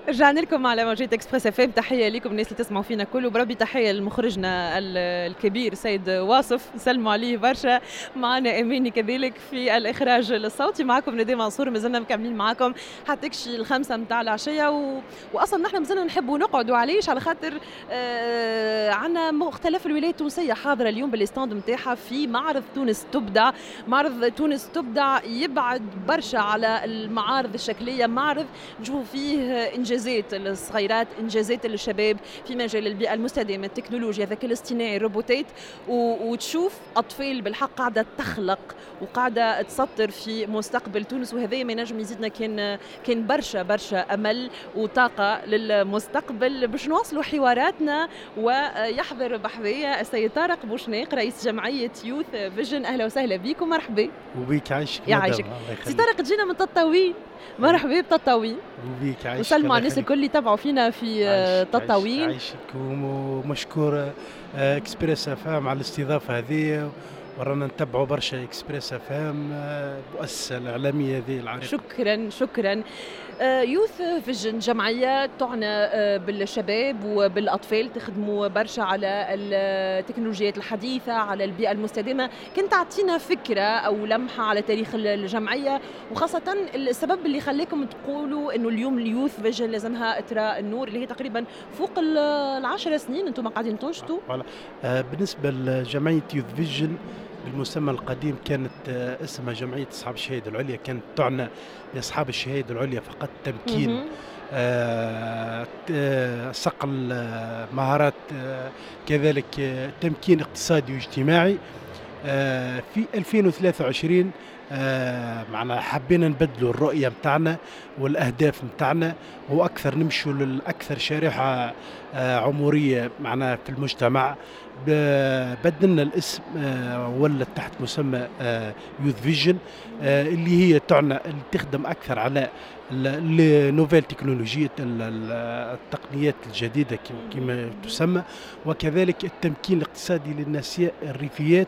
رجعنا لكم على موجات اكسبريس اف ام. تحيه لكم الناس اللي تسمعوا فينا كل، وبربي تحيه لمخرجنا الكبير سيد واصف، نسلموا عليه برشا. معنا اماني كذلك في الاخراج الصوتي. معكم ندى منصور، مازلنا مكملين معكم حتى تكشي الخمسه نتاع العشيه واصلا نحن مازلنا نحبوا نقعدوا. علاش؟ على خاطر عندنا مختلف الولايات التونسيه حاضره اليوم بالستاند نتاعها في معرض تونس تبدع. معرض تونس تبدع يبعد برشا على المعارض الشكليه، معرض نشوفوا فيه انجازات الصغيرات، انجازات الشباب في مجال البيئه المستدامه، التكنولوجيا، الذكاء الاصطناعي، الروبوتات، وتشوف اطفال بالحق قاعده تخلق وقاعده تسطر في مستقبل تونس. وهذا ما نجم يزيدنا كان برشا امل وطاقه للمستقبل باش نواصلوا حواراتنا. ويحضر بحذايا السيد طارق بوشناق رئيس جمعيه يوث فيجن. اهلا وسهلا بك ومرحبا. وبيك عايشك يعيشك سي طارق، تجينا من تطاوين. مرحبا بتطاوين. وبيك عايشك. وسلموا على الناس الكل اللي تابعوا فينا في تطاوين. عايشك ومشكور اكسبريس اف ام على الاستضافه هذه، ورانا نتبعوا برشا اكسبريس اف ام المؤسسه الاعلاميه هذه العريقه. شكرا. يوث فيجن جمعيه تعنى بالشباب وبالاطفال، تخدموا برشا على التكنولوجيات الحديثه، على البيئه المستدامه. كنت تعطينا فكره او لمحه على تاريخ الجمعيه، وخاصه السبب اللي خليكم تقولوا انه اليوم اليوث فيجن لازمها ترى النور، اللي هي تقريبا فوق 10 سنين انتم قاعدين تنشطوا. بالنسبه لجمعيه يوث فيجن بالمسمى القديم كانت اسمها جمعية أصحاب الشهادة العليا، كانت تعنى بأصحاب الشهادة العليا فقط تمكين صقل مهارات، كذلك تمكين اقتصادي واجتماعي. في 2023 معنا حبينا نبدلوا الرؤية متاعنا والأهداف متاعنا، وأكثر نمشوا للأكثر شريحة عمرية معنا في المجتمع. بدلنا الاسم ولا تحت مسمى يوث فيجن، اللي هي تعنى اللي تخدم أكثر على النوفيل تكنولوجية، التقنيات الجديدة كما تسمى، وكذلك التمكين الاقتصادي للناس الريفيات،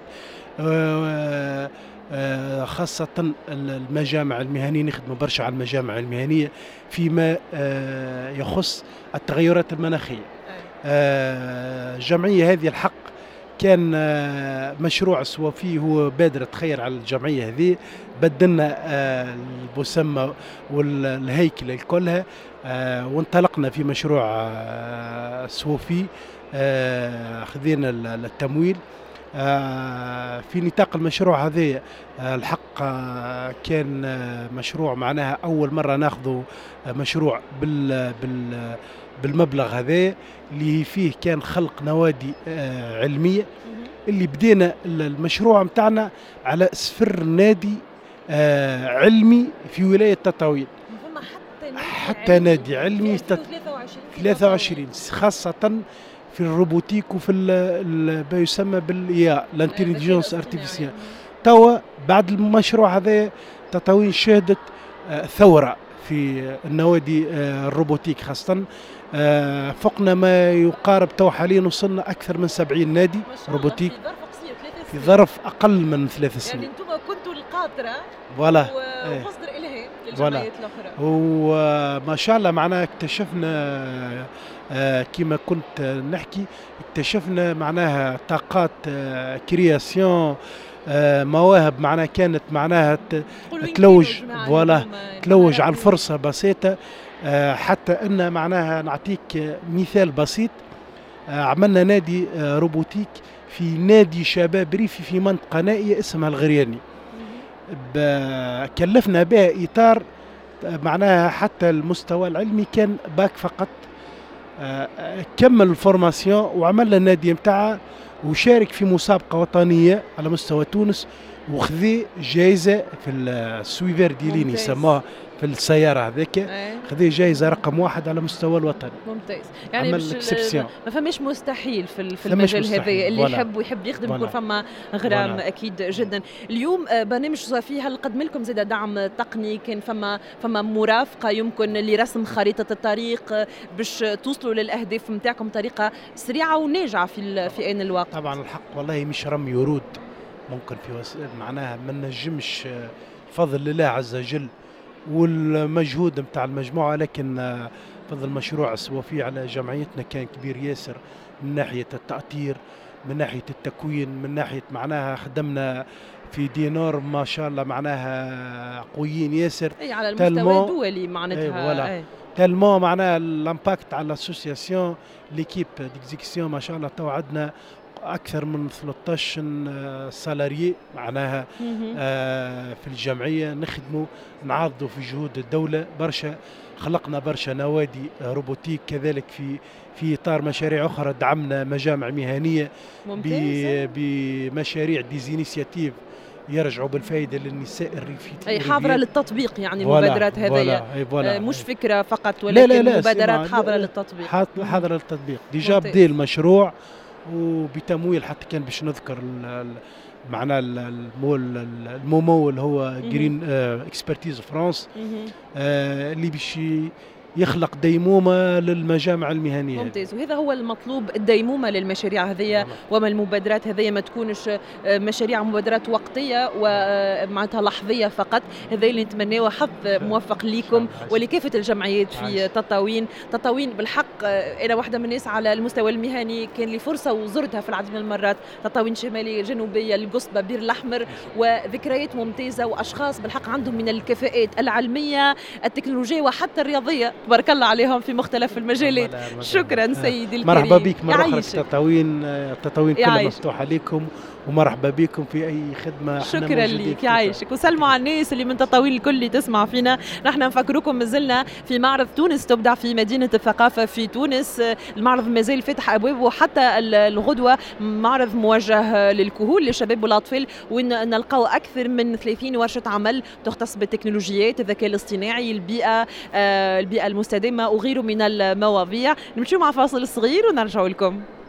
خاصة المجامع المهنية. نخدم برشا على المجامع المهنية فيما يخص التغيرات المناخية. الجمعية هذه الحق كان مشروع سوا فيه هو بادرة خير على الجمعية هذه. بدلنا المسمى والهيكل كلها، وانطلقنا في مشروع سوا فيه، خذينا التمويل في نطاق المشروع هذا. الحق كان مشروع معناها أول مرة ناخذ مشروع بالمبلغ هذا، اللي فيه كان خلق نوادي علمية. اللي بدينا المشروع متاعنا على صفر نادي علمي في ولاية تطاوين، حتى نادي علمي 23 خاصة في الروبوتيك وفي ما يسمى بالإياء الانتليجنس ارتيفيسيال. توا بعد المشروع هذا تطاوين شهدت ثورة في النوادي الروبوتيك خاصة. فوقنا ما يقارب تو حاليا، وصلنا أكثر من 70 نادي روبوتيك في ظرف أقل من 3 سنين. يعني أنتم كنتوا القاطرة ومصدر إلهام للجمعيات الأخرى. وما شاء الله معناها اكتشفنا كما كنت نحكي، اكتشفنا معناها طاقات كرياسيون، مواهب معناها كانت معناها تلوج على الفرصة بسيطة. حتى أن معناها نعطيك مثال بسيط، عملنا نادي روبوتيك في نادي شباب ريفي في منطقة نائية اسمها الغرياني. كلفنا بها إطار معناها حتى المستوى العلمي كان باك فقط. كمل الفورماسيون وعملنا النادي متاعها، وشارك في مسابقة وطنية على مستوى تونس، وخذي جائزة في السويفير ديلين يسموها في السيارة هذيك، خذي جائزة رقم 1 على مستوى الوطن. ممتاز. يعني ما فماش مستحيل في المجال هذا، اللي يحب يخدم يكون فما غرام أكيد جدا. اليوم برنامج فيه هل قدم لكم زاد دعم تقني؟ كان فما مرافقة يمكن لرسم خريطة الطريق باش توصلوا للأهداف متاعكم بطريقة سريعة وناجعة في آن الوقت؟ طبعا الحق والله مش رمي ورود، ممكن في معناها ما نجمش فضل الله عز وجل والمجهود متاع المجموعة، لكن فضل المشروع سوا فيه على جمعيتنا كان كبير ياسر، من ناحية التأطير، من ناحية التكوين، من ناحية معناها خدمنا في دينار ما شاء الله معناها قويين ياسر. اي على المستوى الدولي معناتها. اي تالمون معناها الامباكت على الاسوسياسيون ليكيب ديكزيكسيون ما شاء الله تو عندنا اكثر من 13 سالاريي معناها في الجمعيه نخدموا نعضوا في جهود الدوله برشا. خلقنا برشا نوادي روبوتيك كذلك في اطار مشاريع اخرى. دعمنا مجامع مهنيه بمشاريع ديزينيسياتيف يرجعوا بالفائده للنساء الريفيين. اي حاضره للتطبيق يعني المبادرات هذيا مش فكره فقط ولكن لا مبادرات حاضره للتطبيق. حاضره للتطبيق. ديجا بدا المشروع وبتمويل حتى كان باش نذكر معناه الممول هو جرين اكسبرتيز فرانس اللي باش يخلق ديمومة للمجامع المهنية. ممتاز. وهذا هو المطلوب، الديمومة للمشاريع هذه وما المبادرات هذه ما تكونش مشاريع مبادرات وقتية ومعناتها لحظية فقط. هذا اللي نتمناه. حظ موفق لكم ولكافة الجمعيات في تطاوين. تطاوين بالحق أنا واحدة من الناس على المستوى المهني كان لي فرصة وزرتها في العديد من المرات. تطاوين شمالية جنوبية القصبة بير الأحمر، وذكريات ممتازة وأشخاص بالحق عندهم من الكفاءات العلمية التكنولوجية وحتى الرياضية تبارك الله عليهم في مختلف المجالات. شكرا سيدي الكريم. مرحبا بك مرة أخرى في تطاوين كلها مفتوحة لكم ومرحبا بكم في أي خدمة. شكرا لك يعيشك. وسلموا على الناس اللي من تطاوين الكل اللي تسمع فينا. نحن نفكركم مازلنا في معرض تونس تبدع في مدينة الثقافة في تونس. المعرض مازال فاتح أبوابه حتى الغدوة. معرض موجه للكهول للشباب والأطفال وين نلقاو أكثر من 30 ورشة عمل تختص بالتكنولوجيات، الذكاء الاصطناعي، البيئة المستدامة وغيره من المواضيع. نمشيو مع فاصل صغير ونرجع لكم.